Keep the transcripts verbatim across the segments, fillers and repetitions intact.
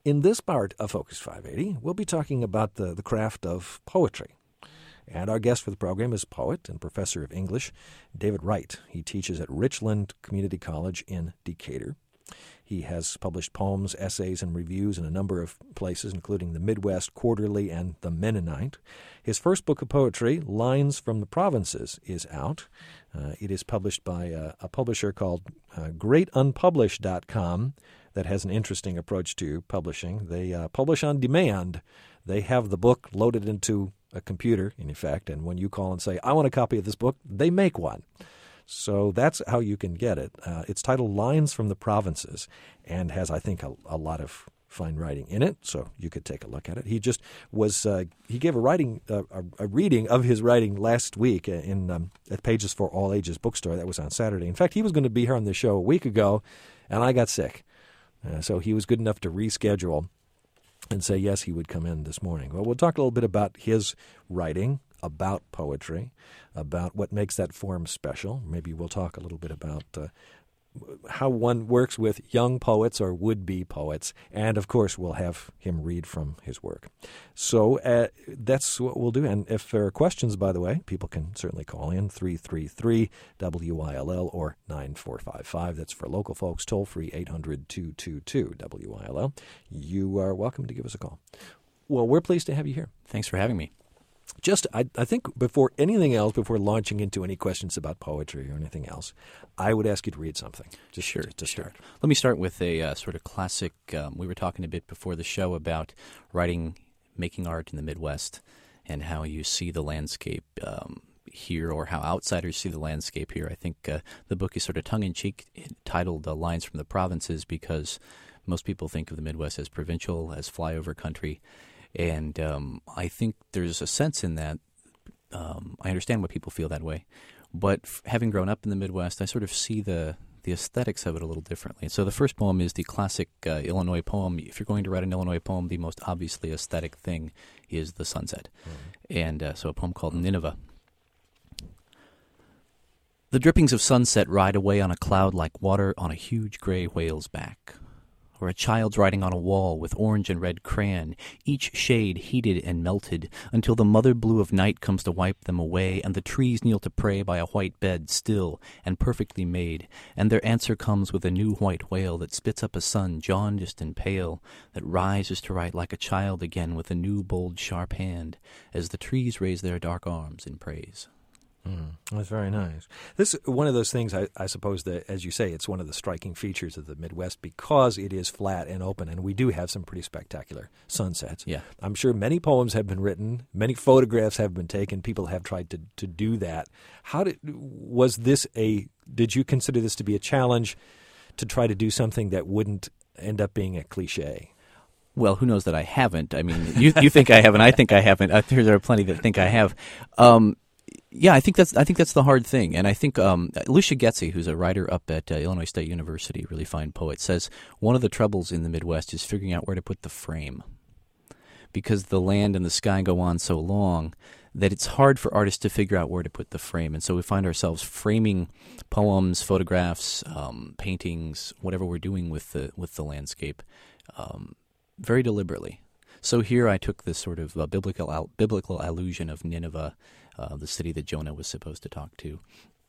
In this part of Focus five eighty, we'll be talking about the, the craft of poetry. And our guest for the program is poet and professor of English, David Wright. He teaches at Richland Community College in Decatur. He has published poems, essays, and reviews in a number of places, including the Midwest Quarterly and the Mennonite. His first book of poetry, Lines from the Provinces, is out. Uh, it is published by uh, a publisher called uh, great unpublished dot com that has an interesting approach to publishing. They uh, publish on demand. They have the book loaded into a computer, in effect, and when you call and say, I want a copy of this book, they make one. So that's how you can get it. Uh, it's titled Lines from the Provinces and has, I think, a, a lot of fine writing in it, so you could take a look at it. He just was uh, – he gave a writing uh, a, a reading of his writing last week in um, at Pages for All Ages bookstore. That was on Saturday. In fact, he was going to be here on the show a week ago, and I got sick. Uh, so he was good enough to reschedule and say, yes, he would come in this morning. Well, we'll talk a little bit about his writing, about poetry, about what makes that form special. Maybe we'll talk a little bit about uh, how one works with young poets or would-be poets. And, of course, we'll have him read from his work. So uh, that's what we'll do. And if there are questions, by the way, people can certainly call in three three three W I L L or nine four five five. That's for local folks, toll-free eight hundred two two two W I L L. You are welcome to give us a call. Well, we're pleased to have you here. Thanks for having me. Just, I, I think before anything else, before launching into any questions about poetry or anything else, I would ask you to read something. Just sure, to, to sure. start. Let me start with a uh, sort of classic. Um, we were talking a bit before the show about writing, making art in the Midwest, and how you see the landscape um, here, or how outsiders see the landscape here. I think uh, the book is sort of tongue-in-cheek, titled uh, "Lines from the Provinces," because most people think of the Midwest as provincial, as flyover country. And um, I think there's a sense in that. Um, I understand why people feel that way. But f- having grown up in the Midwest, I sort of see the, the aesthetics of it a little differently. And so the first poem is the classic uh, Illinois poem. If you're going to write an Illinois poem, the most obviously aesthetic thing is the sunset. Mm-hmm. And uh, so a poem called Nineveh. The drippings of sunset ride away on a cloud like water on a huge gray whale's back. Or a child's writing on a wall with orange and red crayon, each shade heated and melted, until the mother blue of night comes to wipe them away, and the trees kneel to pray by a white bed, still and perfectly made, and their answer comes with a new white whale that spits up a sun jaundiced and pale, that rises to write like a child again with a new bold sharp hand, as the trees raise their dark arms in praise. Mm, that's very nice. This is one of those things, I, I suppose, that, as you say, it's one of the striking features of the Midwest because it is flat and open, and we do have some pretty spectacular sunsets. Yeah. I'm sure many poems have been written, many photographs have been taken, people have tried to, to do that. How did, was this a, did you consider this to be a challenge to try to do something that wouldn't end up being a cliche? Well, who knows that I haven't? I mean, you you think I haven't, I think I haven't. I think there are plenty that think I have. Um Yeah, I think that's I think that's the hard thing, and I think um, Lucia Getze, who's a writer up at uh, Illinois State University, really fine poet, says one of the troubles in the Midwest is figuring out where to put the frame, because the land and the sky go on so long that it's hard for artists to figure out where to put the frame, and so we find ourselves framing poems, photographs, um, paintings, whatever we're doing with the with the landscape, um, very deliberately. So here I took this sort of uh, biblical al- biblical allusion of Nineveh, uh, the city that Jonah was supposed to talk to,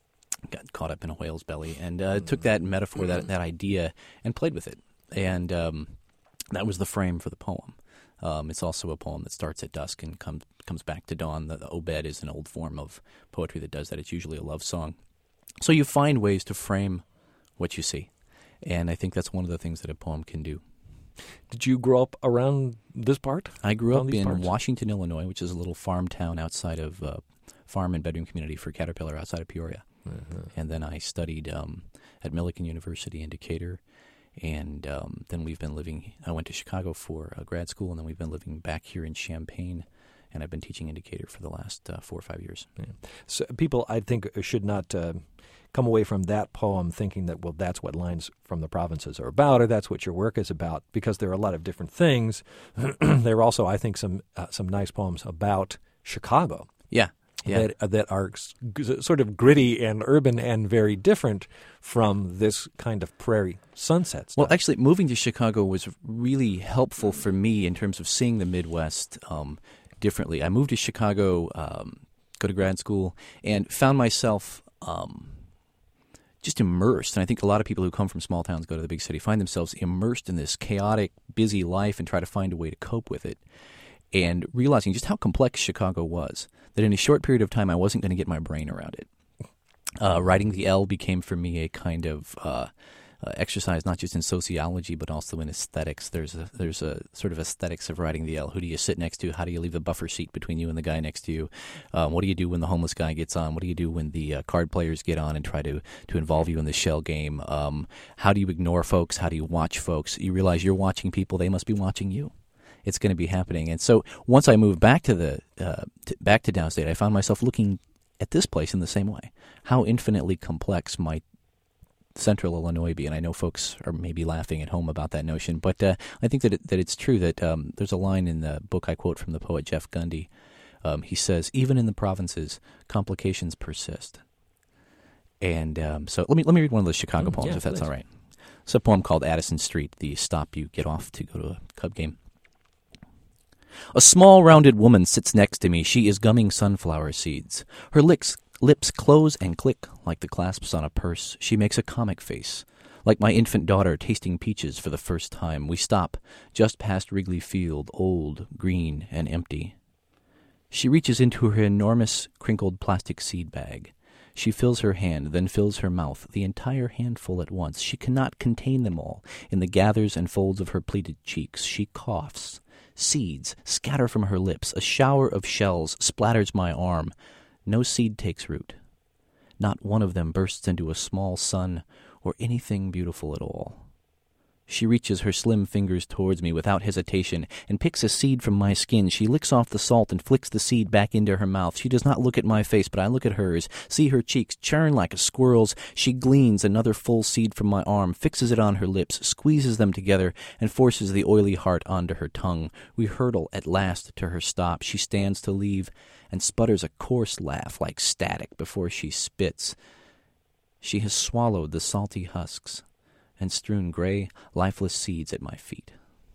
got caught up in a whale's belly, and uh, took that metaphor, that that idea, and played with it. And um, that was the frame for the poem. Um, it's also a poem that starts at dusk and comes comes back to dawn. The, the Obed is an old form of poetry that does that. It's usually a love song. So you find ways to frame what you see, and I think that's one of the things that a poem can do. Did you grow up around this part? I grew up in parts? Washington, Illinois, which is a little farm town outside of uh, farm and bedroom community for Caterpillar outside of Peoria. Uh-huh. And then I studied um, at Millikan University in Decatur. And um, then we've been living, I went to Chicago for uh, grad school, and then we've been living back here in Champaign. And I've been teaching in Decatur for the last uh, four or five years. Yeah. So people, I think, should not uh, come away from that poem thinking that, well, that's what Lines from the Provinces are about, or that's what your work is about, because there are a lot of different things. There are also, I think, some uh, some nice poems about Chicago. Yeah. Yeah. that that are g- sort of gritty and urban and very different from this kind of prairie sunset stuff. Well, actually, moving to Chicago was really helpful for me in terms of seeing the Midwest um, differently. I moved to Chicago, um, go to grad school, and found myself um, just immersed. And I think a lot of people who come from small towns, go to the big city, find themselves immersed in this chaotic, busy life and try to find a way to cope with it. And realizing just how complex Chicago was, that in a short period of time I wasn't going to get my brain around it. Uh, writing the L became for me a kind of uh, uh, exercise, not just in sociology, but also in aesthetics. There's a there's a sort of aesthetics of writing the L. Who do you sit next to? How do you leave a buffer seat between you and the guy next to you? Um, what do you do when the homeless guy gets on? What do you do when the uh, card players get on and try to, to involve you in the shell game? Um, how do you ignore folks? How do you watch folks? You realize you're watching people. They must be watching you. It's going to be happening. And so once I moved back to the uh, to, back to downstate, I found myself looking at this place in the same way. How infinitely complex might central Illinois be? And I know folks are maybe laughing at home about that notion, but uh, I think that it, that it's true that um, there's a line in the book I quote from the poet Jeff Gundy. Um, he says, even in the provinces, complications persist. And um, so let me let me read one of those Chicago Mm, poems, yeah, if that's please. all right. It's a poem called Addison Street, the stop you get off to go to a Cub game. A small, rounded woman sits next to me. She is gumming sunflower seeds. Her lips, lips close and click like the clasps on a purse. She makes a comic face, like my infant daughter tasting peaches for the first time. We stop just past Wrigley Field, old, green, and empty. She reaches into her enormous, crinkled plastic seed bag. She fills her hand, then fills her mouth, the entire handful at once. She cannot contain them all. In the gathers and folds of her pleated cheeks, she coughs. Seeds scatter from her lips. A shower of shells splatters my arm. No seed takes root. Not one of them bursts into a small sun or anything beautiful at all. She reaches her slim fingers towards me without hesitation and picks a seed from my skin. She licks off the salt and flicks the seed back into her mouth. She does not look at my face, but I look at hers, see her cheeks churn like a squirrel's. She gleans another full seed from my arm, fixes it on her lips, squeezes them together, and forces the oily heart onto her tongue. We hurtle at last to her stop. She stands to leave and sputters a coarse laugh like static before she spits. She has swallowed the salty husks and strewn gray, lifeless seeds at my feet.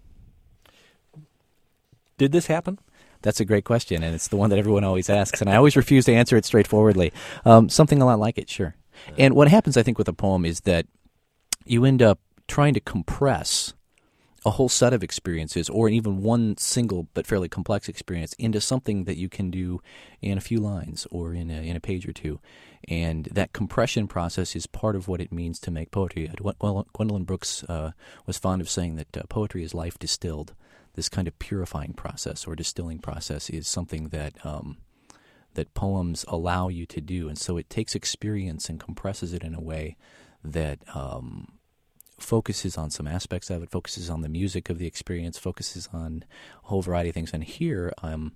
Did this happen? That's a great question, and it's the one that everyone always asks, and I always refuse to answer it straightforwardly. Um, something a lot like it, sure. And what happens, I think, with a poem is that you end up trying to compress a whole set of experiences, or even one single but fairly complex experience, into something that you can do in a few lines or in a, in a page or two. And that compression process is part of what it means to make poetry. Well, Gwendolyn Brooks uh, was fond of saying that uh, poetry is life distilled. This kind of purifying process or distilling process is something that um, that poems allow you to do. And so it takes experience and compresses it in a way that um, focuses on some aspects of it, focuses on the music of the experience, focuses on a whole variety of things. And here, um,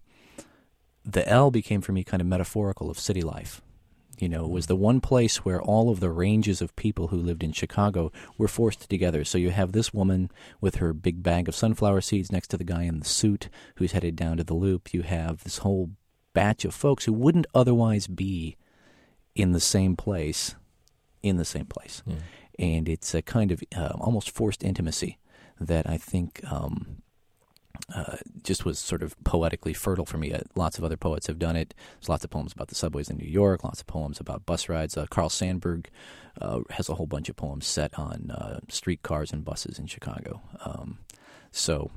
the L became for me kind of metaphorical of city life. You know, it was the one place where all of the ranges of people who lived in Chicago were forced together. So you have this woman with her big bag of sunflower seeds next to the guy in the suit who's headed down to the Loop. You have this whole batch of folks who wouldn't otherwise be in the same place, in the same place. Mm. And it's a kind of uh, almost forced intimacy that I think um, uh, just was sort of poetically fertile for me. Uh, lots of other poets have done it. There's lots of poems about the subways in New York, lots of poems about bus rides. Uh, Carl Sandburg uh, has a whole bunch of poems set on uh, streetcars and buses in Chicago. Um, so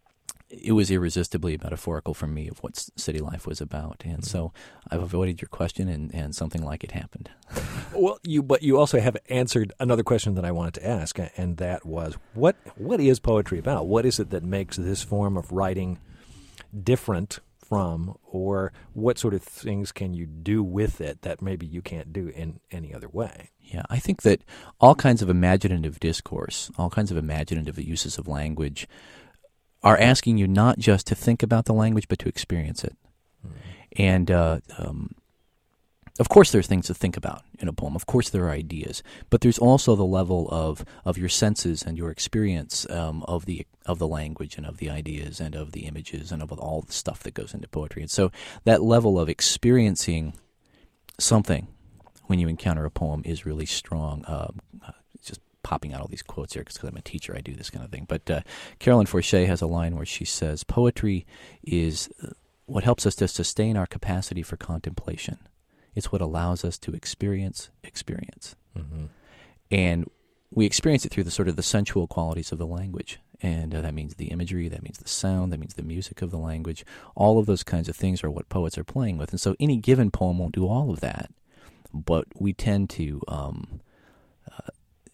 it was irresistibly metaphorical for me of what city life was about. And so I've avoided your question, and, and something like it happened. Well, you but you also have answered another question that I wanted to ask, and that was, what what is poetry about? What is it that makes this form of writing different from, or what sort of things can you do with it that maybe you can't do in any other way? Yeah, I think that all kinds of imaginative discourse, all kinds of imaginative uses of language are asking you not just to think about the language, but to experience it. Mm-hmm. And uh, um, of course there's things to think about in a poem. Of course there are ideas, but there's also the level of, of your senses and your experience um, of the of the language and of the ideas and of the images and of all the stuff that goes into poetry. And so that level of experiencing something when you encounter a poem is really strong. Uh, just popping out all these quotes here because I'm a teacher, I do this kind of thing. But uh, Carolyn Forche has a line where she says, "Poetry is what helps us to sustain our capacity for contemplation. It's what allows us to experience experience." Mm-hmm. And we experience it through the sort of the sensual qualities of the language. And uh, that means the imagery, that means the sound, that means the music of the language. All of those kinds of things are what poets are playing with. And so any given poem won't do all of that. But we tend to, um, uh,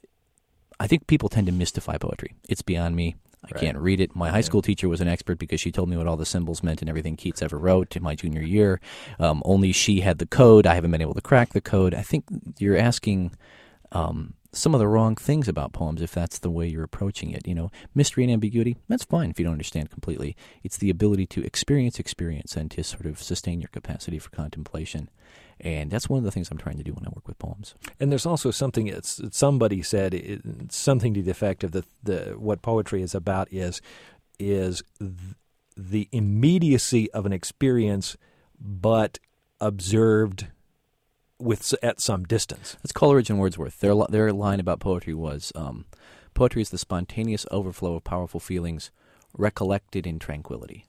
I think people tend to mystify poetry. It's beyond me. I right. can't read it. My high school teacher was an expert because she told me what all the symbols meant and everything Keats ever wrote in my junior year. Um, only she had the code. I haven't been able to crack the code. I think you're asking um, some of the wrong things about poems if that's the way you're approaching it. You know, mystery and ambiguity, that's fine if you don't understand completely. It's the ability to experience experience and to sort of sustain your capacity for contemplation. And that's one of the things I'm trying to do when I work with poems. And there's also something, it's, somebody said, it, something to the effect of the, the what poetry is about is is th- the immediacy of an experience, but observed with at some distance. That's Coleridge and Wordsworth. Their their line about poetry was, um, poetry is the spontaneous overflow of powerful feelings recollected in tranquility.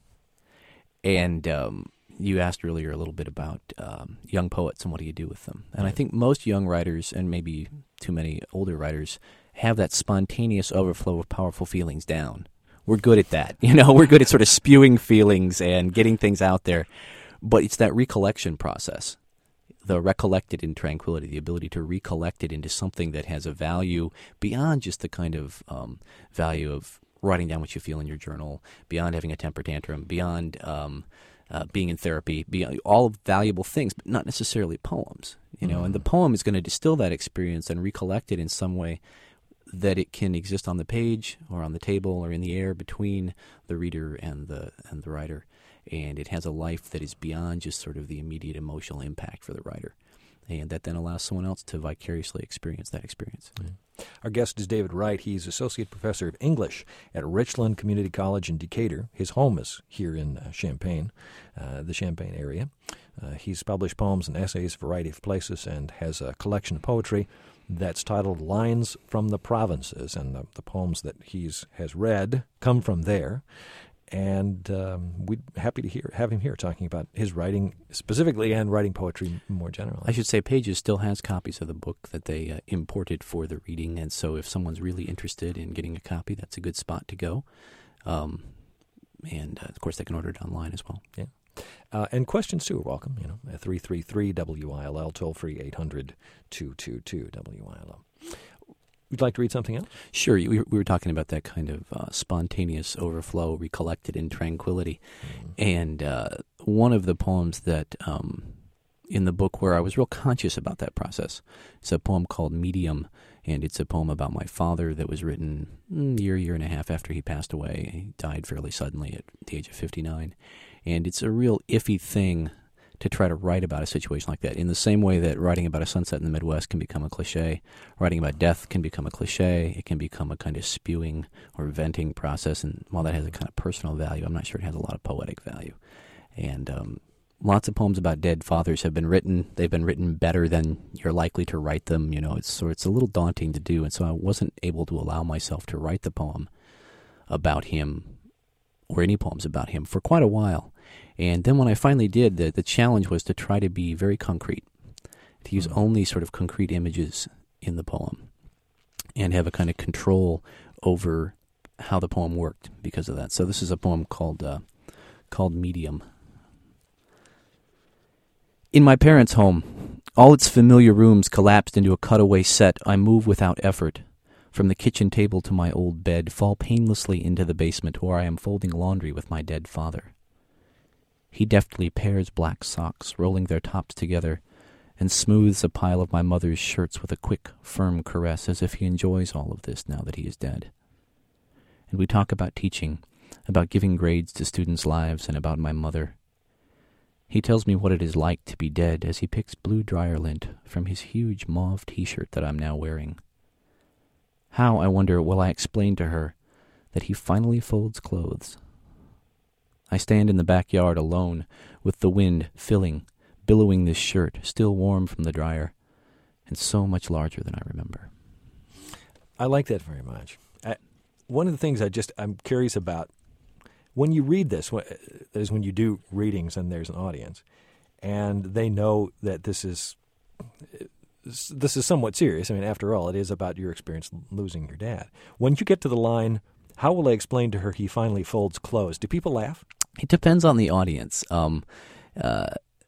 And um you asked earlier a little bit about um, young poets and what do you do with them. And I think most young writers, and maybe too many older writers, have that spontaneous overflow of powerful feelings down. We're good at that. You know, we're good at sort of spewing feelings and getting things out there. But it's that recollection process, the recollected in tranquility, the ability to recollect it into something that has a value beyond just the kind of um, value of writing down what you feel in your journal, beyond having a temper tantrum, beyond Um, Uh, being in therapy, being, all valuable things, but not necessarily poems, you know. Mm-hmm. And the poem is going to distill that experience and recollect it in some way that it can exist on the page or on the table or in the air between the reader and the and the writer. And it has a life that is beyond just sort of the immediate emotional impact for the writer. And that then allows someone else to vicariously experience that experience. Mm-hmm. Our guest is David Wright. He's Associate Professor of English at Richland Community College in Decatur. His home is here in uh, Champaign, uh, the Champaign area. Uh, he's published poems and essays in a variety of places and has a collection of poetry that's titled Lines from the Provinces. And the, the poems that he's has read come from there. And um, we're happy to hear have him here talking about his writing specifically and writing poetry more generally. I should say Pages still has copies of the book that they uh, imported for the reading, and so if someone's really interested in getting a copy, that's a good spot to go. Um, and, uh, of course, they can order it online as well. Yeah. Uh, and questions, too, are welcome. You know, three three three W I L L, toll-free eight hundred two two two W I L L. Would you like to read something else? Sure. We were, we were talking about that kind of uh, spontaneous overflow, recollected in tranquility. Mm-hmm. And uh, one of the poems that um, in the book where I was real conscious about that process is a poem called Medium, and it's a poem about my father that was written a year, year and a half after he passed away. He died fairly suddenly at the age of fifty-nine. And it's a real iffy thing to try to write about a situation like that. In the same way that writing about a sunset in the Midwest can become a cliche, writing about death can become a cliche, it can become a kind of spewing or venting process, and while that has a kind of personal value, I'm not sure it has a lot of poetic value. And um, lots of poems about dead fathers have been written. They've been written better than you're likely to write them. You know, it's so it's a little daunting to do, and so I wasn't able to allow myself to write the poem about him or any poems about him for quite a while. And then when I finally did, the, the challenge was to try to be very concrete, to use mm-hmm. only sort of concrete images in the poem and have a kind of control over how the poem worked because of that. So this is a poem called uh, called Medium. In my parents' home, all its familiar rooms collapsed into a cutaway set. I move without effort. From the kitchen table to my old bed, fall painlessly into the basement where I am folding laundry with my dead father. He deftly pairs black socks, rolling their tops together, and smooths a pile of my mother's shirts with a quick, firm caress, as if he enjoys all of this now that he is dead. And we talk about teaching, about giving grades to students' lives, and about my mother. He tells me what it is like to be dead as he picks blue dryer lint from his huge mauve T-shirt that I'm now wearing. How, I wonder, will I explain to her that he finally folds clothes? I stand in the backyard alone, with the wind filling, billowing this shirt, still warm from the dryer, and so much larger than I remember. I like that very much. I, one of the things I just, I'm curious about, when you read this, is when you do readings and there's an audience, and they know that this is this is somewhat serious. I mean, after all, it is about your experience losing your dad. When you get to the line, how will I explain to her he finally folds clothes? Do people laugh? It depends on the audience. Um, uh,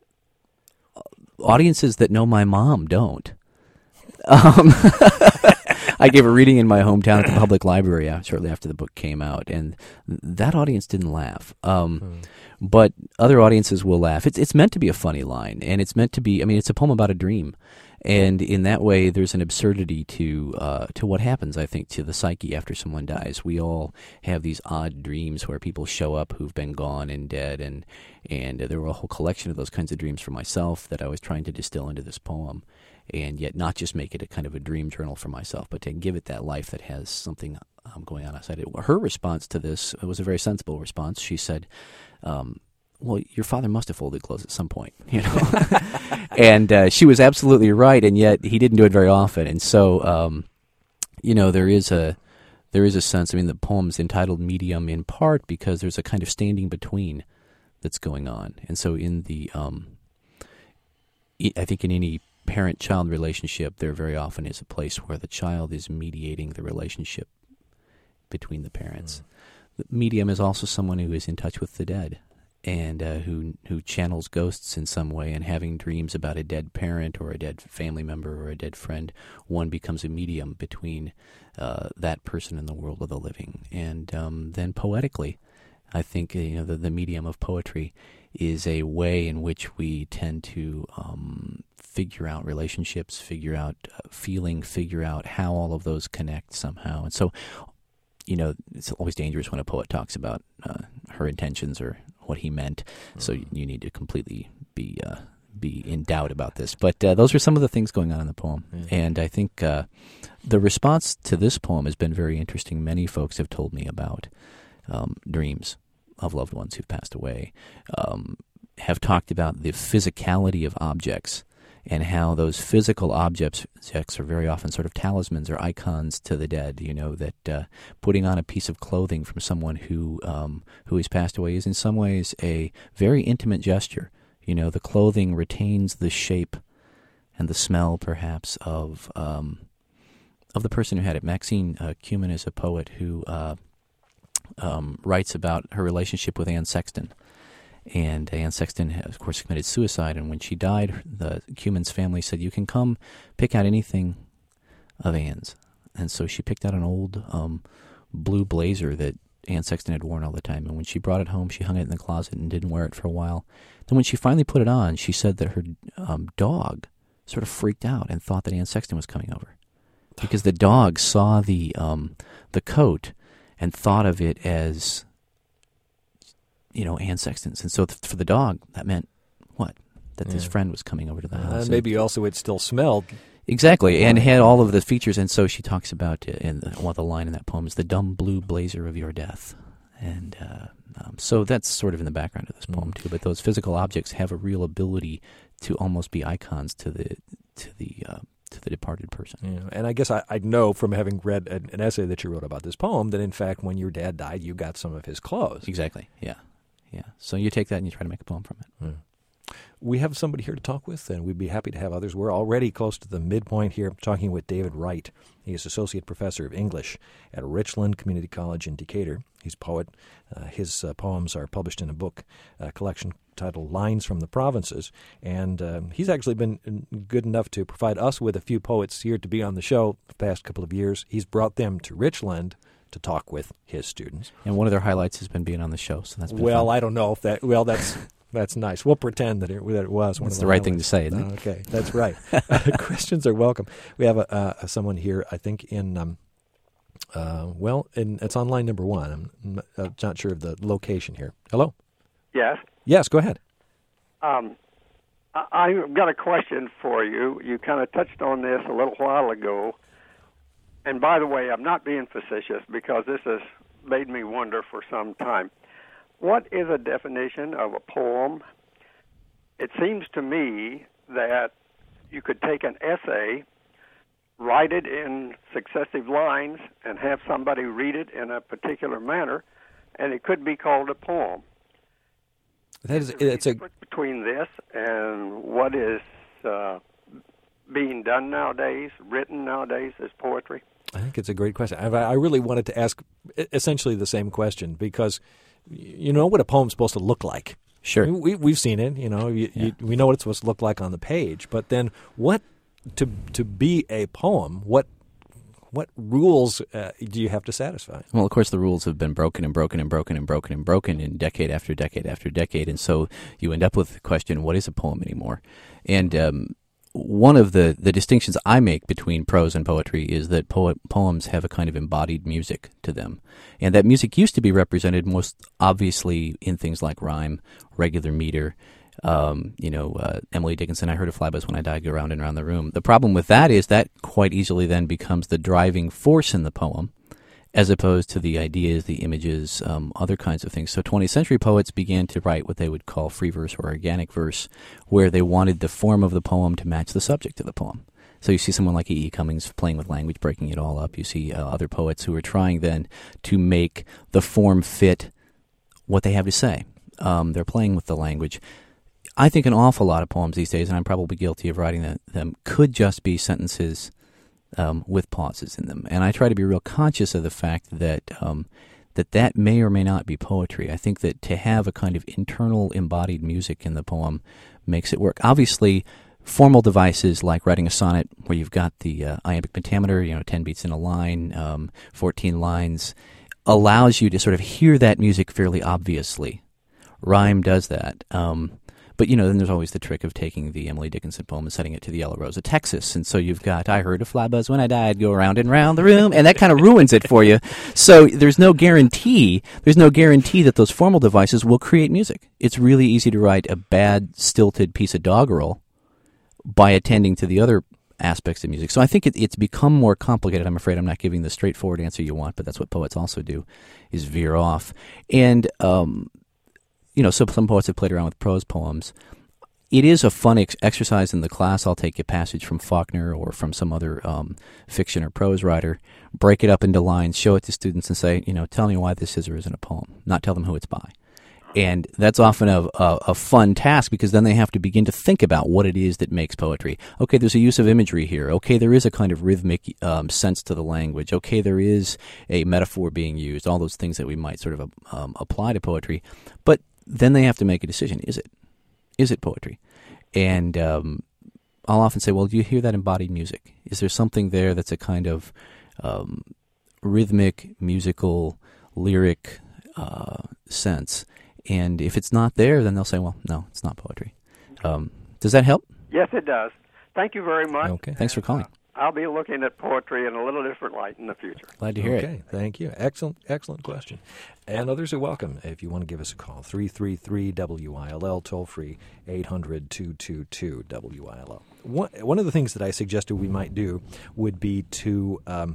audiences that know my mom don't. Um, I gave a reading in my hometown at the public library shortly after the book came out, and that audience didn't laugh. Um, hmm. But other audiences will laugh. It's it's meant to be a funny line, and it's meant to be. I mean, it's a poem about a dream, and in that way, there's an absurdity to uh, to what happens. I think to the psyche after someone dies. We all have these odd dreams where people show up who've been gone and dead, and and there were a whole collection of those kinds of dreams for myself that I was trying to distill into this poem. And yet not just make it a kind of a dream journal for myself, but to give it that life that has something um, going on outside it. Her response to this was a very sensible response. She said, um, well, your father must have folded clothes at some point, you know. And uh, she was absolutely right, and yet he didn't do it very often. And so, um, you know, there is a there is a sense, I mean, the poem's entitled Medium in part because there's a kind of standing between that's going on. And so in the, um, I think in any parent-child relationship, there very often is a place where the child is mediating the relationship between the parents. Mm. The medium is also someone who is in touch with the dead and uh, who who channels ghosts in some way, and having dreams about a dead parent or a dead family member or a dead friend, one becomes a medium between uh, that person and the world of the living. And um, then poetically, I think you know the, the medium of poetry is a way in which we tend to um, figure out relationships, figure out uh, feeling, figure out how all of those connect somehow. And so, you know, it's always dangerous when a poet talks about uh, her intentions or what he meant. Mm-hmm. So you, you need to completely be uh, be in doubt about this. But uh, those are some of the things going on in the poem. Mm-hmm. And I think uh, the response to this poem has been very interesting. Many folks have told me about um, dreams of loved ones who've passed away, um, have talked about the physicality of objects and how those physical objects are very often sort of talismans or icons to the dead. You know, that uh, putting on a piece of clothing from someone who um, who has passed away is in some ways a very intimate gesture. You know, the clothing retains the shape and the smell, perhaps, of um, of the person who had it. Maxine uh, Kumin is a poet who uh, Um, writes about her relationship with Anne Sexton. And Anne Sexton, of course, committed suicide, and when she died, the Kumin's family said, you can come pick out anything of Anne's. And so she picked out an old um, blue blazer that Anne Sexton had worn all the time, and when she brought it home, she hung it in the closet and didn't wear it for a while. Then when she finally put it on, she said that her um, dog sort of freaked out and thought that Anne Sexton was coming over. Because the dog saw the um, the coat and thought of it as, you know, Anne Sexton's. And so th- for the dog, that meant what? That yeah. this friend was coming over to the house. Uh, maybe also it still smelled. Exactly, and had all of the features. And so she talks about, uh, in the, one of the line in that poem is, the dumb blue blazer of your death. And uh, um, so that's sort of in the background of this poem, mm. too. But those physical objects have a real ability to almost be icons to the to the uh, to the departed person. Yeah. And I guess I, I know from having read an, an essay that you wrote about this poem that, in fact, when your dad died, you got some of his clothes. Exactly, yeah. yeah. So you take that and you try to make a poem from it. Yeah. We have somebody here to talk with, and we'd be happy to have others. We're already close to the midpoint here, talking with David Wright. He is Associate Professor of English at Richland Community College in Decatur. He's a poet. Uh, his uh, poems are published in a book uh, collection titled Lines from the Provinces, and uh, he's actually been good enough to provide us with a few poets here to be on the show the past couple of years. He's brought them to Richland to talk with his students. And one of their highlights has been being on the show, so that's been Well, fun. I don't know if that, well, that's... That's nice. We'll pretend that it, that it was one That's of the the right highlights. thing to say, isn't it? Okay, that's right. Questions are welcome. We have a, uh, someone here, I think, in, um, uh, well, in, it's on line number one. I'm not, uh, not sure of the location here. Hello? Yes. Yes, go ahead. Um, I, I've got a question for you. You kind of touched on this a little while ago. And by the way, I'm not being facetious because this has made me wonder for some time. What is a definition of a poem? It seems to me that you could take an essay, write it in successive lines, and have somebody read it in a particular manner, and it could be called a poem. That is, is there it's a difference between this and what is uh, being done nowadays, written nowadays as poetry? I think it's a great question. I, I really wanted to ask essentially the same question because you know what a poem's supposed to look like. Sure. We, we've seen it, you know, you, yeah. you, we know what it's supposed to look like on the page, but then what, to to be a poem, what what rules uh, do you have to satisfy? Well, of course, the rules have been broken and broken and broken and broken and broken in decade after decade after decade, and so you end up with the question, what is a poem anymore? And um, one of the, the distinctions I make between prose and poetry is that po- poems have a kind of embodied music to them. And that music used to be represented most obviously in things like rhyme, regular meter. Um, you know, uh, Emily Dickinson, I heard of flybuzz when I died, go round and round the room. The problem with that is that quite easily then becomes the driving force in the poem, as opposed to the ideas, the images, um, other kinds of things. So twentieth century poets began to write what they would call free verse or organic verse, where they wanted the form of the poem to match the subject of the poem. So you see someone like E E. Cummings playing with language, breaking it all up. You see uh, other poets who are trying then to make the form fit what they have to say. Um, they're playing with the language. I think an awful lot of poems these days, and I'm probably guilty of writing the, them, could just be sentences um, with pauses in them. And I try to be real conscious of the fact that um, that that may or may not be poetry. I think that to have a kind of internal embodied music in the poem makes it work. Obviously, formal devices like writing a sonnet where you've got the uh, iambic pentameter, you know, ten beats in a line, um, fourteen lines, allows you to sort of hear that music fairly obviously. Rhyme does that. Um, But, you know, then there's always the trick of taking the Emily Dickinson poem and setting it to the Yellow Rose of Texas. And so you've got, I heard a flybuzz when I died, go round and round the room, and that kind of ruins it for you. So there's no guarantee, there's no guarantee that those formal devices will create music. It's really easy to write a bad, stilted piece of doggerel by attending to the other aspects of music. So I think it, it's become more complicated. I'm afraid I'm not giving the straightforward answer you want, but that's what poets also do, is veer off. And, um... You know, so some poets have played around with prose poems. It is a fun ex- exercise in the class. I'll take a passage from Faulkner or from some other um, fiction or prose writer, break it up into lines, show it to students and say, you know, tell me why this is or isn't a poem, not tell them who it's by. And that's often a, a, a fun task because then they have to begin to think about what it is that makes poetry. Okay, there's a use of imagery here. Okay, there is a kind of rhythmic um, sense to the language. Okay, there is a metaphor being used, all those things that we might sort of um, apply to poetry. But then they have to make a decision. Is it? Is it poetry? And um, I'll often say, well, do you hear that embodied music? Is there something there that's a kind of um, rhythmic, musical, lyric uh, sense? And if it's not there, then they'll say, well, no, it's not poetry. Um, does that help? Yes, it does. Thank you very much. Okay. Thanks for calling. I'll be looking at poetry in a little different light in the future. Glad to hear okay, it. Okay, thank you. Excellent, excellent question. And others are welcome if you want to give us a call. three three three W I L L, toll free, eight hundred, two two two, W I L L. One, one of the things that I suggested we might do would be to, um,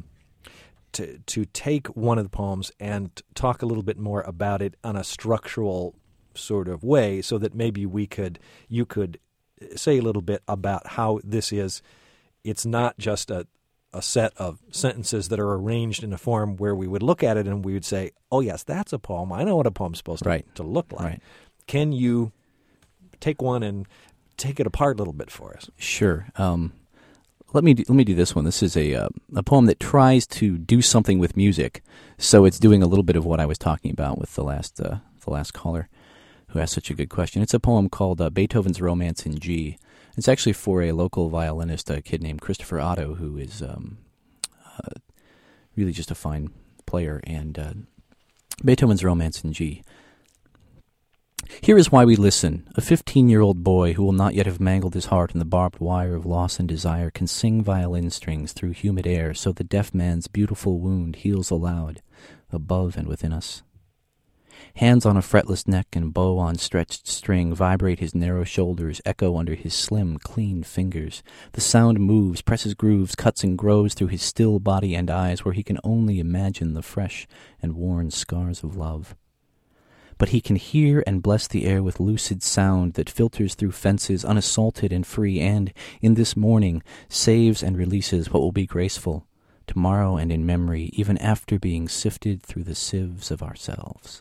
to, to take one of the poems and talk a little bit more about it on a structural sort of way so that maybe we could, you could say a little bit about how this is. It's not just a, a set of sentences that are arranged in a form where we would look at it and we would say, oh, yes, that's a poem. I know what a poem's supposed to, right. to look like. Right. Can you take one and take it apart a little bit for us? Sure. Um, let me do, let me do this one. This is a uh, a poem that tries to do something with music, so it's doing a little bit of what I was talking about with the last uh, the last caller who asked such a good question. It's a poem called uh, Beethoven's Romance in G. It's actually for a local violinist, a kid named Christopher Otto, who is um, uh, really just a fine player, and uh, Beethoven's Romance in G. Here is why we listen. A fifteen-year-old boy who will not yet have mangled his heart in the barbed wire of loss and desire can sing violin strings through humid air so the deaf man's beautiful wound heals aloud, above and within us. Hands on a fretless neck and bow on stretched string vibrate his narrow shoulders, echo under his slim, clean fingers. The sound moves, presses grooves, cuts and grows through his still body and eyes where he can only imagine the fresh and worn scars of love. But he can hear and bless the air with lucid sound that filters through fences unassaulted and free and, in this morning, saves and releases what will be graceful, tomorrow and in memory, even after being sifted through the sieves of ourselves.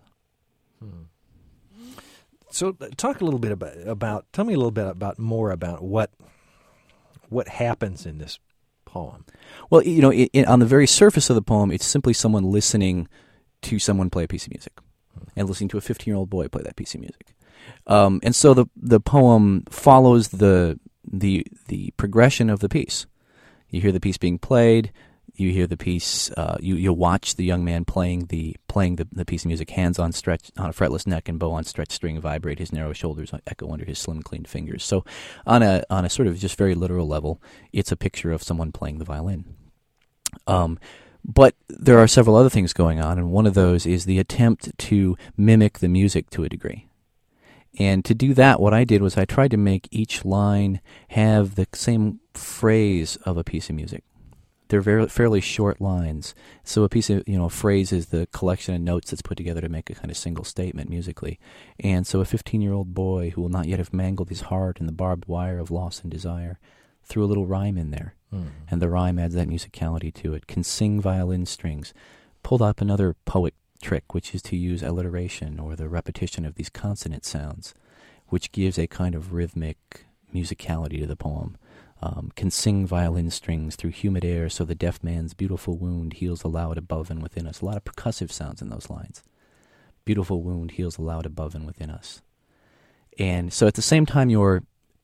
Hmm. So talk a little bit about, about, tell me a little bit about more about what what happens in this poem. Well, you know, it, it, on the very surface of the poem, it's simply someone listening to someone play a piece of music. And listening to a fifteen-year-old boy play that piece of music, um, and so the the poem follows the the the progression of the piece. You hear the piece being played. You hear the piece. Uh, you you watch the young man playing the playing the, the piece of music. Hands on stretch on a fretless neck and bow on stretched string vibrate. His narrow shoulders echo under his slim, clean fingers. So, on a on a sort of just very literal level, it's a picture of someone playing the violin. Um. But there are several other things going on, and one of those is the attempt to mimic the music to a degree. And to do that, what I did was I tried to make each line have the same phrase of a piece of music. They're very, fairly short lines. So a piece of, you know, a phrase is the collection of notes that's put together to make a kind of single statement musically. And so a fifteen-year-old boy who will not yet have mangled his heart in the barbed wire of loss and desire threw a little rhyme in there. Mm. And the rhyme adds that musicality to it. Can sing violin strings. Pulled up another poet trick, which is to use alliteration or the repetition of these consonant sounds, which gives a kind of rhythmic musicality to the poem. Um, can sing violin strings through humid air so the deaf man's beautiful wound heals aloud above and within us. A lot of percussive sounds in those lines. Beautiful wound heals aloud above and within us. And so at the same time you're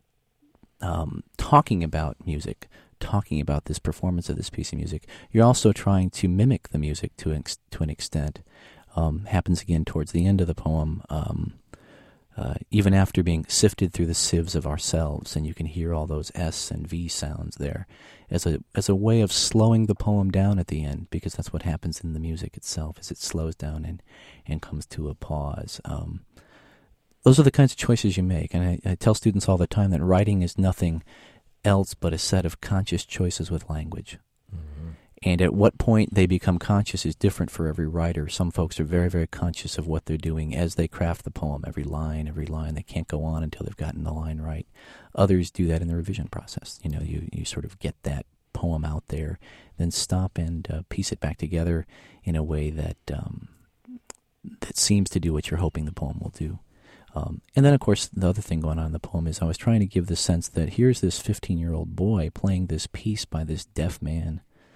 um, talking about music, talking about this performance of this piece of music, you're also trying to mimic the music to an, ex- to an extent. Um, happens again towards the end of the poem, um, uh, even after being sifted through the sieves of ourselves, and you can hear all those S and V sounds there as a as a way of slowing the poem down at the end, because that's what happens in the music itself, as it slows down and, and comes to a pause. Um, those are the kinds of choices you make, and I, I tell students all the time that writing is nothing else but a set of conscious choices with language. Mm-hmm. And at what point they become conscious is different for every writer. Some folks are very, very conscious of what they're doing as they craft the poem, every line, every line. They can't go on until they've gotten the line right. Others do that in the revision process. You know, you, you sort of get that poem out there, then stop and uh, piece it back together in a way that um, that seems to do what you're hoping the poem will do. Um, and then, of course, the other thing going on in the poem is I was trying to give the sense that here's this fifteen-year-old boy playing this piece by this deaf man.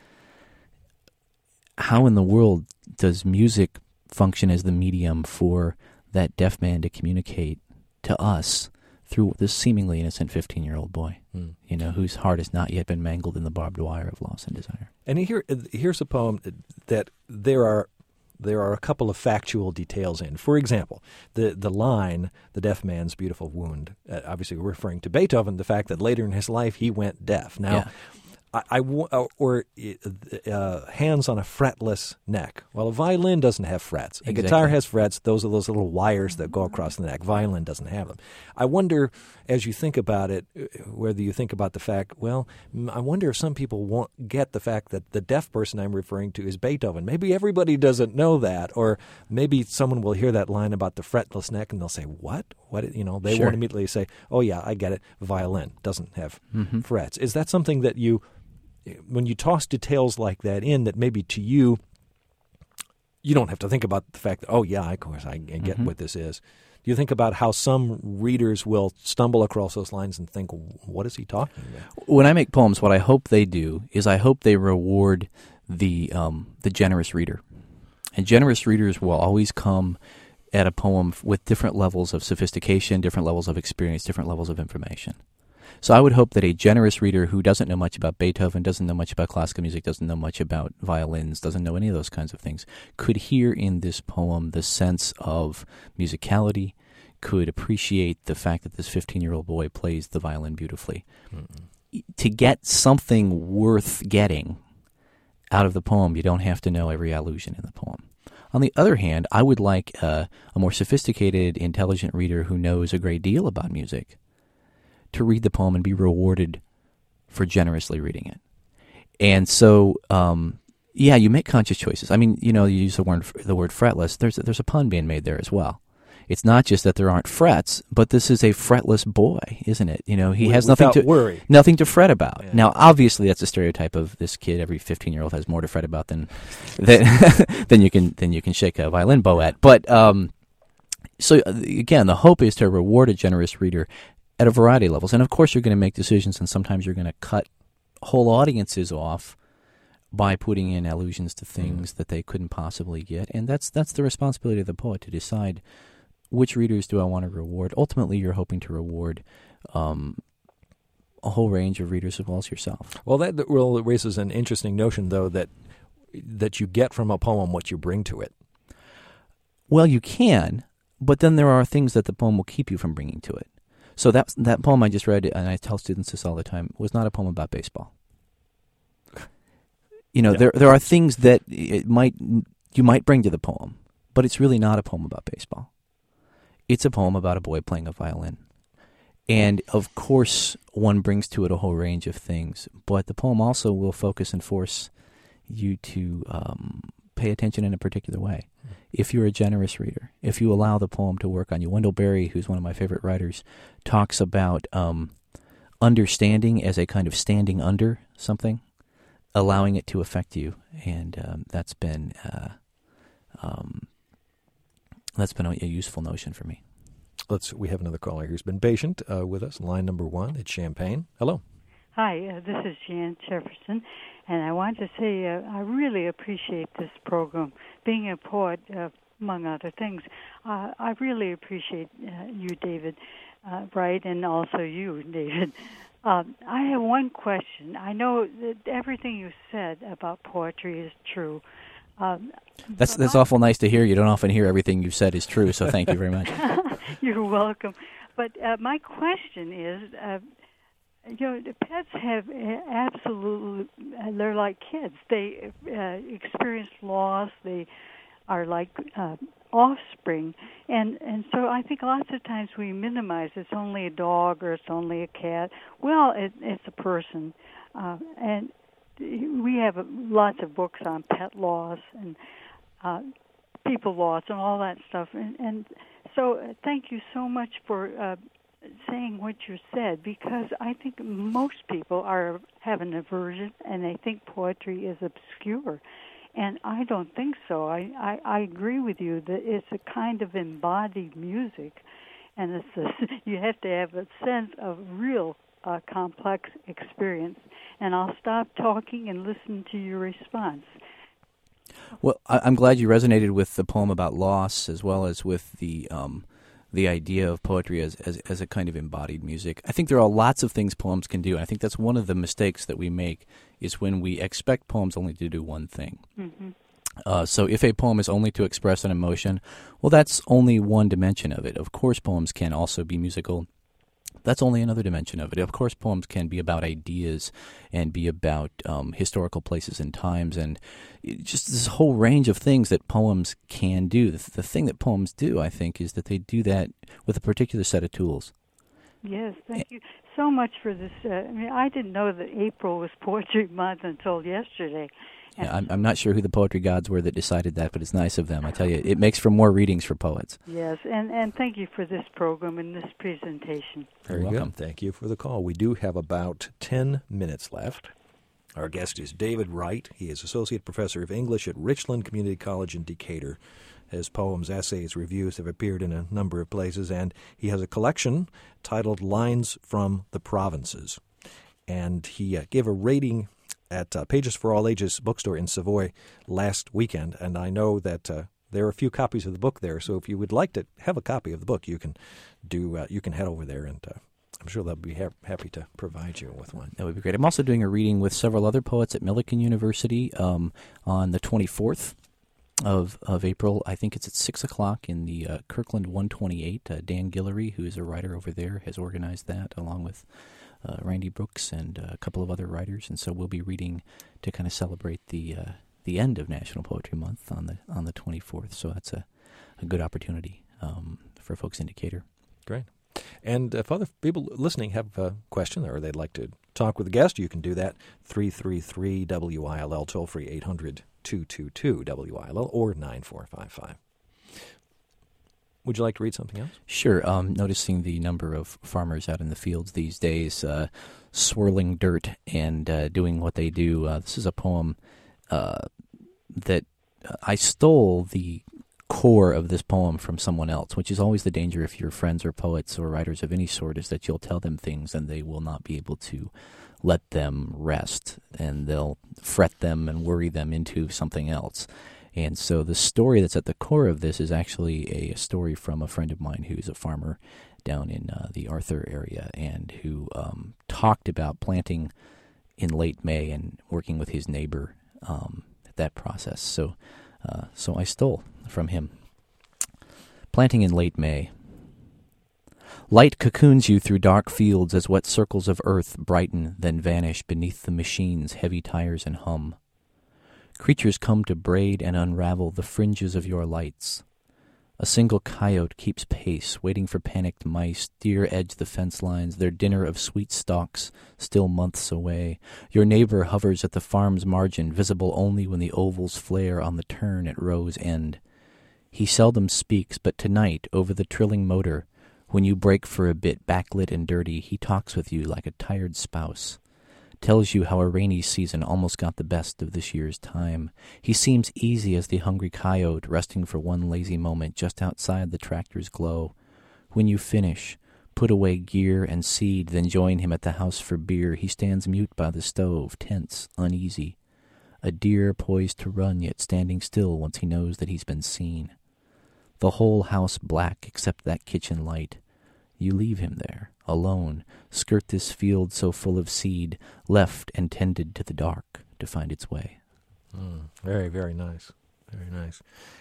How in the world does music function as the medium for that deaf man to communicate to us through this seemingly innocent fifteen-year-old boy, mm. you know, whose heart has not yet been mangled in the barbed wire of loss and desire? And here, here's a poem that there are there are a couple of factual details in. For example, the the line, the deaf man's beautiful wound, uh, obviously referring to Beethoven, the fact that later in his life he went deaf. Now, yeah. I, I or uh, hands on a fretless neck. Well, a violin doesn't have frets. A exactly. guitar has frets. Those are those little wires that go across the neck. Violin doesn't have them. I wonder, as you think about it, whether you think about the fact, well, I wonder if some people won't get the fact that the deaf person I'm referring to is Beethoven. Maybe everybody doesn't know that, or maybe someone will hear that line about the fretless neck and they'll say, what? What? You know, they sure. won't immediately say, oh, yeah, I get it. Violin doesn't have mm-hmm. frets. Is that something that you... when you toss details like that in, that maybe to you, you don't have to think about the fact that, oh, yeah, of course, I, I get mm-hmm. what this is. Do you think about how some readers will stumble across those lines and think, what is he talking about? When I make poems, what I hope they do is I hope they reward the um, the generous reader. And generous readers will always come at a poem with different levels of sophistication, different levels of experience, different levels of information. So I would hope that a generous reader who doesn't know much about Beethoven, doesn't know much about classical music, doesn't know much about violins, doesn't know any of those kinds of things, could hear in this poem the sense of musicality, could appreciate the fact that this fifteen-year-old boy plays the violin beautifully. Mm-hmm. To get something worth getting out of the poem, you don't have to know every allusion in the poem. On the other hand, I would like uh, a more sophisticated, intelligent reader who knows a great deal about music to read the poem and be rewarded for generously reading it. And so, um, yeah, you make conscious choices. I mean, you know, you use the word the word fretless. There's there's a pun being made there as well. It's not just that there aren't frets, but this is a fretless boy, isn't it? You know, he has nothing to worry. nothing to fret about. Yeah. Now, obviously, that's a stereotype of this kid. Every fifteen-year-old has more to fret about than than, than you can than you can shake a violin bow at. But um, so again, the hope is to reward a generous reader at a variety of levels, and of course, you're going to make decisions, and sometimes you're going to cut whole audiences off by putting in allusions to things mm. that they couldn't possibly get, and that's that's the responsibility of the poet to decide. Which readers do I want to reward? Ultimately, you're hoping to reward um, a whole range of readers as well as yourself. Well, that that well, it raises an interesting notion, though, that that you get from a poem what you bring to it. Well, you can, but then there are things that the poem will keep you from bringing to it. So that that poem I just read, and I tell students this all the time, was not a poem about baseball. You know, yeah. there there are things that it might you might bring to the poem, but it's really not a poem about baseball. It's a poem about a boy playing a violin. And, of course, one brings to it a whole range of things, but the poem also will focus and force you to um, pay attention in a particular way. Mm. If you're a generous reader, if you allow the poem to work on you. Wendell Berry, who's one of my favorite writers, talks about um, understanding as a kind of standing under something, allowing it to affect you, and um, that's been... Uh, um, That's been a, a useful notion for me. Let's. We have another caller who's been patient uh, with us. Line number one, it's Champaign. Hello. Hi, uh, this is Jan Jefferson, and I want to say uh, I really appreciate this program. Being a poet, uh, among other things, uh, I really appreciate uh, you, David uh, Wright, and also you, David. Um, I have one question. I know that everything you said about poetry is true. Um, that's that's my, awful nice to hear. You don't often hear everything you've said is true, so thank you very much. You're welcome. But uh, my question is, uh, you know, the pets have absolutely, they're like kids. They uh, experience loss. They are like uh, offspring. And, and so I think lots of times we minimize it's only a dog or it's only a cat. Well, it, it's a person. Uh, and we have lots of books on pet loss and uh, people loss and all that stuff. And, and so uh, thank you so much for uh, saying what you said, because I think most people are have an aversion and they think poetry is obscure. And I don't think so. I, I, I agree with you that it's a kind of embodied music, and it's a, you have to have a sense of real uh, complex experience. And I'll stop talking and listen to your response. Well, I'm glad you resonated with the poem about loss as well as with the um, the idea of poetry as, as as a kind of embodied music. I think there are lots of things poems can do, and I think that's one of the mistakes that we make is when we expect poems only to do one thing. Mm-hmm. Uh, so if a poem is only to express an emotion, well, that's only one dimension of it. Of course, poems can also be musical. That's only another dimension of it. Of course, poems can be about ideas and be about um, historical places and times and just this whole range of things that poems can do. The, the thing that poems do, I think, is that they do that with a particular set of tools. Yes, thank you so much for this. Uh, I mean, I didn't know that April was Poetry Month until yesterday. Yeah, I'm, I'm not sure who the poetry gods were that decided that, but it's nice of them. I tell you, it makes for more readings for poets. Yes, and, and thank you for this program and this presentation. Very You're welcome. good. Thank you for the call. We do have about ten minutes left. Our guest is David Wright. He is Associate Professor of English at Richland Community College in Decatur. His poems, essays, reviews have appeared in a number of places, and he has a collection titled Lines from the Provinces. And he uh, gave a rating at uh, Pages for All Ages bookstore in Savoy last weekend, and I know that uh, there are a few copies of the book there. So if you would like to have a copy of the book, you can do. Uh, you can head over there, and uh, I'm sure they'll be ha- happy to provide you with one. That would be great. I'm also doing a reading with several other poets at Millikan University um, on the twenty-fourth of of April. I think it's at six o'clock in the uh, Kirkland one twenty-eight. Uh, Dan Guillory, who is a writer over there, has organized that along with Uh, Randy Brooks and uh, a couple of other writers, and so we'll be reading to kind of celebrate the uh, the end of National Poetry Month on the on the twenty-fourth. So that's a, a good opportunity um, for folks in Decatur. Great. And if other people listening have a question or they'd like to talk with a guest, you can do that. three three three W I L L, toll free eight hundred two two two W I L L or nine four five five. Would you like to read something else? Sure. Um, noticing the number of farmers out in the fields these days, uh, swirling dirt and uh, doing what they do. Uh, this is a poem uh, that I stole the core of this poem from someone else, which is always the danger if you're friends or poets or writers of any sort, is that you'll tell them things and they will not be able to let them rest, and they'll fret them and worry them into something else. And so the story that's at the core of this is actually a, a story from a friend of mine who's a farmer down in uh, the Arthur area, and who um, talked about planting in late May and working with his neighbor um, at that process. So, uh, so I stole from him. Planting in late May. Light cocoons you through dark fields as wet circles of earth brighten, then vanish beneath the machine's heavy tires and hum. Creatures come to braid and unravel the fringes of your lights. A single coyote keeps pace, waiting for panicked mice. Deer edge the fence lines, their dinner of sweet stalks still months away. Your neighbor hovers at the farm's margin, visible only when the ovals flare on the turn at row's end. He seldom speaks, but tonight, over the trilling motor, when you break for a bit, backlit and dirty, he talks with you like a tired spouse. Tells you how a rainy season almost got the best of this year's time. He seems easy as the hungry coyote, resting for one lazy moment just outside the tractor's glow. When you finish, put away gear and seed, then join him at the house for beer. He stands mute by the stove, tense, uneasy. A deer poised to run, yet standing still once he knows that he's been seen. The whole house black except that kitchen light. You leave him there, alone, skirt this field so full of seed, left and tended to the dark to find its way. Mm, very, very nice. Very nice.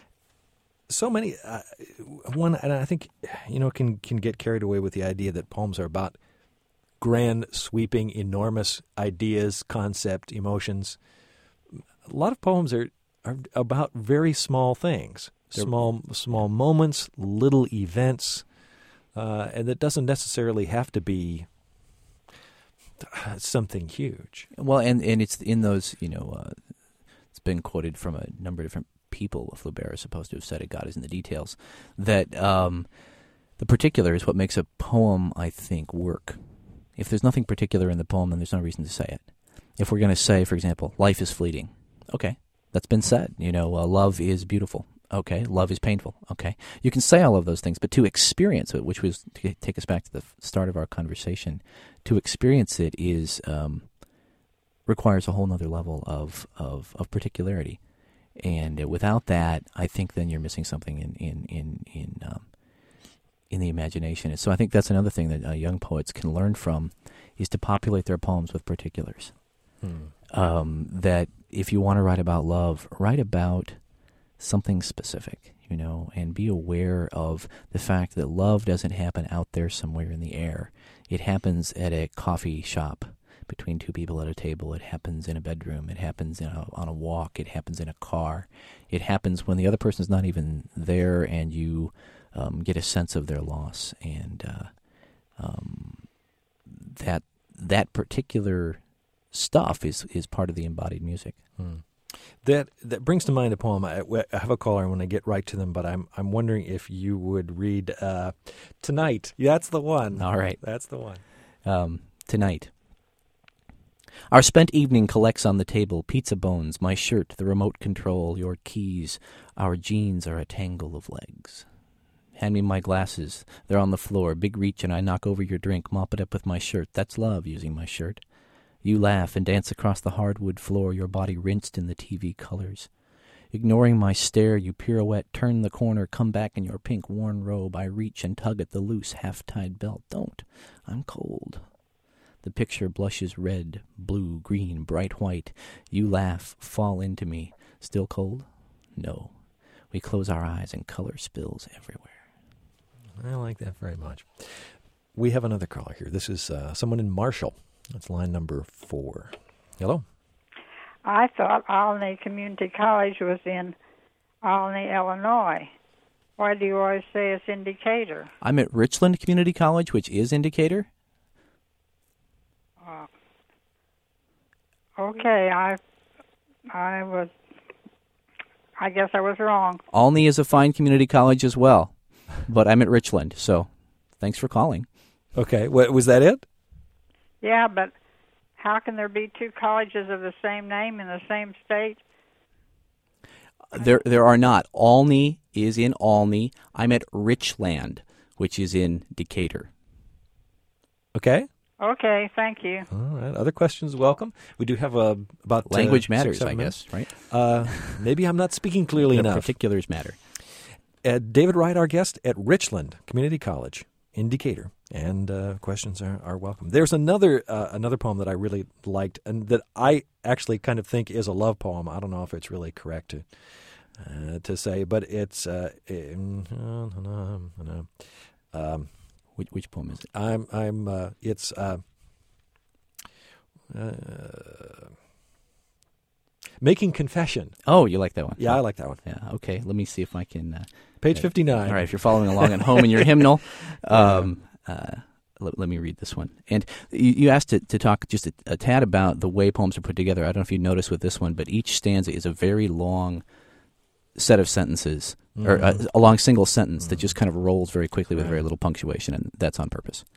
So many, uh, one, and I think, you know, can can get carried away with the idea that poems are about grand, sweeping, enormous ideas, concept, emotions. A lot of poems are, are about very small things, They're, small small moments, little events. Uh, and it doesn't necessarily have to be something huge. Well, and, and it's in those, you know, uh, it's been quoted from a number of different people. Flaubert is supposed to have said it, God is in the details, that um, the particular is what makes a poem, I think, work. If there's nothing particular in the poem, then there's no reason to say it. If we're going to say, for example, life is fleeting, okay, that's been said. You know, uh, love is beautiful. Okay, love is painful. Okay, you can say all of those things, but to experience it, which was to take us back to the start of our conversation, to experience it is um, requires a whole nother level of, of, of particularity, and without that, I think then you're missing something in in in in, um, in the imagination. And so I think that's another thing that uh, young poets can learn from, is to populate their poems with particulars. Hmm. Um, that if you want to write about love, write about something specific, you know, and be aware of the fact that love doesn't happen out there somewhere in the air. It happens at a coffee shop between two people at a table. It happens in a bedroom. It happens in a, on a walk. It happens in a car. It happens when the other person's not even there, and you um, get a sense of their loss. And uh, um, that that particular stuff is, is part of the embodied music. Hmm. That that brings to mind a poem. I, I have a caller, and when I get right to them, but I'm I'm wondering if you would read uh, Tonight. Yeah, that's the one. All right. That's the one. Um, tonight. Our spent evening collects on the table pizza bones, my shirt, the remote control, your keys. Our jeans are a tangle of legs. Hand me my glasses. They're on the floor. Big reach, and I knock over your drink, mop it up with my shirt. That's love, using my shirt. You laugh and dance across the hardwood floor, your body rinsed in the T V colors. Ignoring my stare, you pirouette, turn the corner, come back in your pink worn robe. I reach and tug at the loose, half-tied belt. Don't. I'm cold. The picture blushes red, blue, green, bright white. You laugh, fall into me. Still cold? No. We close our eyes and color spills everywhere. I like that very much. We have another caller here. This is uh, someone in Marshall. That's line number four. Hello. I thought Olney Community College was in Olney, Illinois. Why do you always say it's in Decatur? I'm at Richland Community College, which is in Decatur. Uh, okay, I, I was, I guess I was wrong. Olney is a fine community college as well, but I'm at Richland, so thanks for calling. Okay, what, was that it? Yeah, but how can there be two colleges of the same name in the same state? There there are not. Olney is in Olney. I'm at Richland, which is in Decatur. Okay. Okay, thank you. All right. Other questions, welcome. We do have a about Language uh, matters, six, I minutes. guess, right? Uh, maybe I'm not speaking clearly The enough. particulars matter. Uh, David Wright, our guest at Richland Community College in Decatur, and uh, questions are, are welcome. There's another uh, another poem that I really liked, and that I actually kind of think is a love poem. I don't know if it's really correct to uh, to say, but it's uh, um, which, which poem is it? I'm I'm uh, it's uh, uh, Making Confession. Oh, you like that one? Yeah, I like that one. Yeah. Okay. Let me see if I can. Uh, Page fifty-nine. All right. If you're following along at home in your hymnal, um, uh, let, let me read this one. And you, you asked to, to talk just a, a tad about the way poems are put together. I don't know if you noticed with this one, but each stanza is a very long set of sentences, mm-hmm. or a, a long single sentence mm-hmm. that just kind of rolls very quickly with right. very little punctuation, and that's on purpose.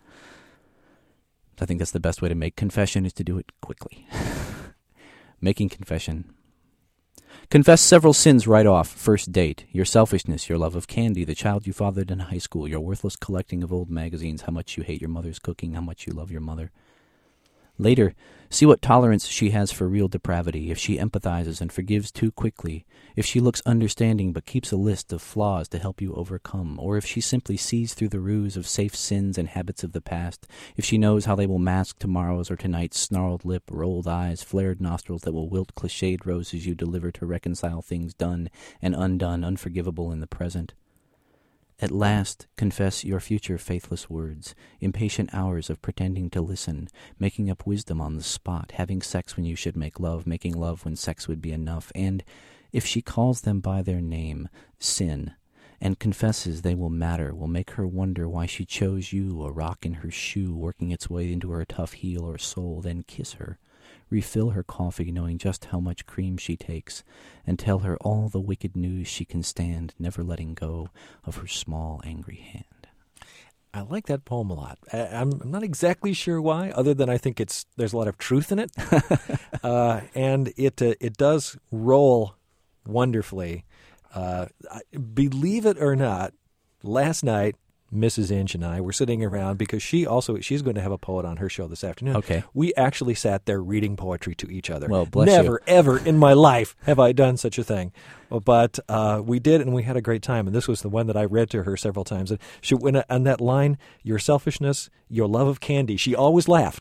I think that's the best way to make confession, is to do it quickly. Making confession. Confess several sins right off, first date. Your selfishness, your love of candy, the child you fathered in high school, your worthless collecting of old magazines, how much you hate your mother's cooking, how much you love your mother. Later, see what tolerance she has for real depravity, if she empathizes and forgives too quickly, if she looks understanding but keeps a list of flaws to help you overcome, or if she simply sees through the ruse of safe sins and habits of the past, if she knows how they will mask tomorrow's or tonight's snarled lip, rolled eyes, flared nostrils that will wilt cliched roses you deliver to reconcile things done and undone, unforgivable in the present. At last, confess your future faithless words, impatient hours of pretending to listen, making up wisdom on the spot, having sex when you should make love, making love when sex would be enough, and, if she calls them by their name, sin, and confesses they will matter, will make her wonder why she chose you, a rock in her shoe, working its way into her tough heel or soul, then kiss her. Refill her coffee, knowing just how much cream she takes, and tell her all the wicked news she can stand, never letting go of her small, angry hand. I like that poem a lot. I, I'm, I'm not exactly sure why, other than I think it's there's a lot of truth in it, uh, and it uh, it does roll wonderfully. Uh, believe it or not, last night, Missus Inch and I were sitting around because she also she's going to have a poet on her show this afternoon. Okay. We actually sat there reading poetry to each other. Well, bless Never, you. ever in my life have I done such a thing. But uh, we did, and we had a great time. And this was the one that I read to her several times. And she went on that line, your selfishness, your love of candy. She always laughed.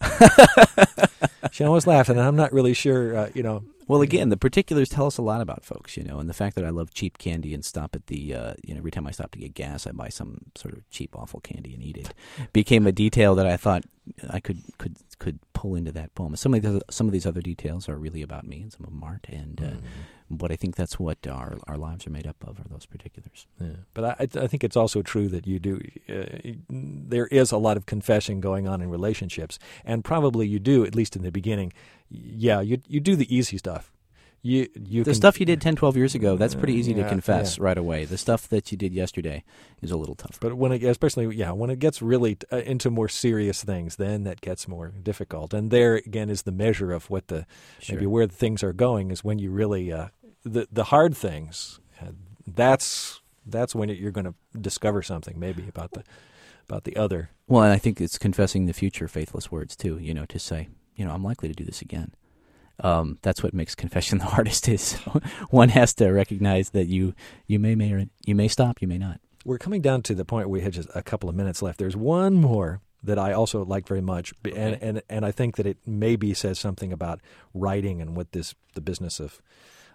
She always laughed, and I'm not really sure, uh, you know. Well, again, the particulars tell us a lot about folks, you know, and the fact that I love cheap candy and stop at the, uh, you know, every time I stop to get gas, I buy some sort of cheap, awful candy and eat it, became a detail that I thought I could could could pull into that poem. Some of these some of these other details are really about me, and some of them aren't, and uh, mm-hmm. but I think that's what our our lives are made up of, are those particulars. Yeah. But I, I think it's also true that you do. Uh, there is a lot of confession going on in relationships, and probably you do, at least in the beginning. Yeah, you you do the easy stuff. You you the can, stuff you did ten, twelve years ago, that's pretty easy yeah, to confess yeah. right away. The stuff that you did yesterday is a little tougher. But when it, especially yeah, when it gets really uh, into more serious things, then that gets more difficult. And there again is the measure of what the Sure. maybe where the things are going is when you really uh, the the hard things. Uh, that's that's when it, you're going to discover something maybe about the about the other. Well, and I think it's confessing the future faithless words too. You know, to say, you know, I'm likely to do this again. Um, that's what makes confession the hardest. Is one has to recognize that you you may may or you may stop, you may not. We're coming down to the point where we had just a couple of minutes left. There's one more that I also like very much, Okay. and, and and I think that it maybe says something about writing and what this the business of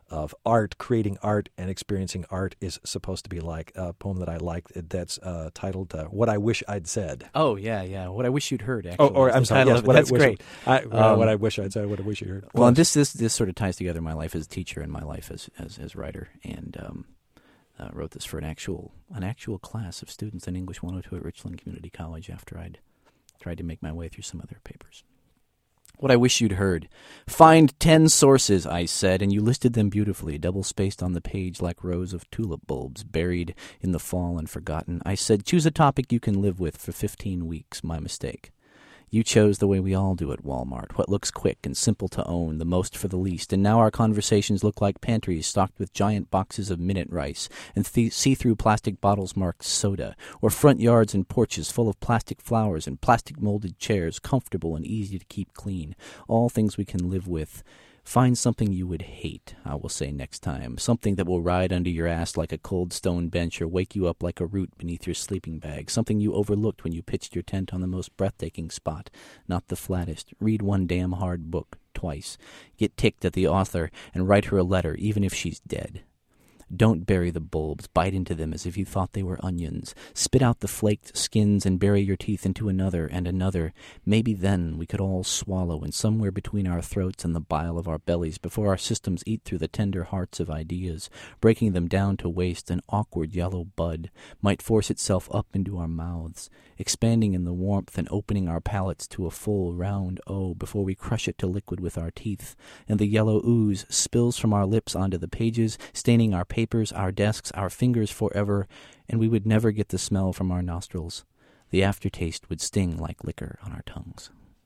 of art, creating art, and experiencing art is supposed to be like. A poem that I like that's uh, titled uh, "What I Wish I'd Said." Oh yeah, yeah. What I wish you'd heard. Actually, oh, or I'm sorry. Yes, what that's I wish, great. I, uh, um, what I wish I'd said. What I wish you heard. Well, and this this this sort of ties together my life as a teacher and my life as as, as writer, and um, uh, wrote this for an actual an actual class of students in English one oh two at Richland Community College after I'd tried to make my way through some other papers. What I wish you'd heard. Find ten sources, I said, and you listed them beautifully, double-spaced on the page like rows of tulip bulbs buried in the fall and forgotten. I said, choose a topic you can live with for fifteen weeks. My mistake. You chose the way we all do at Walmart, what looks quick and simple to own, the most for the least, and now our conversations look like pantries stocked with giant boxes of minute rice and th- see-through plastic bottles marked soda, or front yards and porches full of plastic flowers and plastic-molded chairs, comfortable and easy to keep clean, all things we can live with. Find something you would hate, I will say next time, something that will ride under your ass like a cold stone bench or wake you up like a root beneath your sleeping bag, something you overlooked when you pitched your tent on the most breathtaking spot, not the flattest. Read one damn hard book twice. Get ticked at the author and write her a letter, even if she's dead. Don't bury the bulbs. Bite into them as if you thought they were onions. Spit out the flaked skins and bury your teeth into another and another. Maybe then we could all swallow, and somewhere between our throats and the bile of our bellies, before our systems eat through the tender hearts of ideas, breaking them down to waste, an awkward yellow bud might force itself up into our mouths, expanding in the warmth and opening our palates to a full, round O before we crush it to liquid with our teeth, and the yellow ooze spills from our lips onto the pages, staining our papers, our desks, our fingers forever, and we would never get the smell from our nostrils. The aftertaste would sting like liquor on our tongues.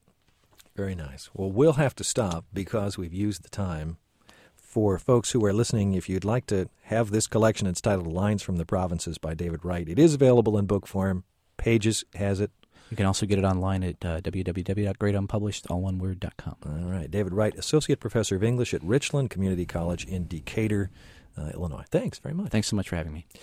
Very nice. Well, we'll have to stop because we've used the time. For folks who are listening, if you'd like to have this collection, it's titled Lines from the Provinces by David Wright. It is available in book form. Pages has it. You can also get it online at uh, w w w dot great unpublished all one word dot com. All right. David Wright, Associate Professor of English at Richland Community College in Decatur, uh, Illinois. Thanks very much. Thanks so much for having me.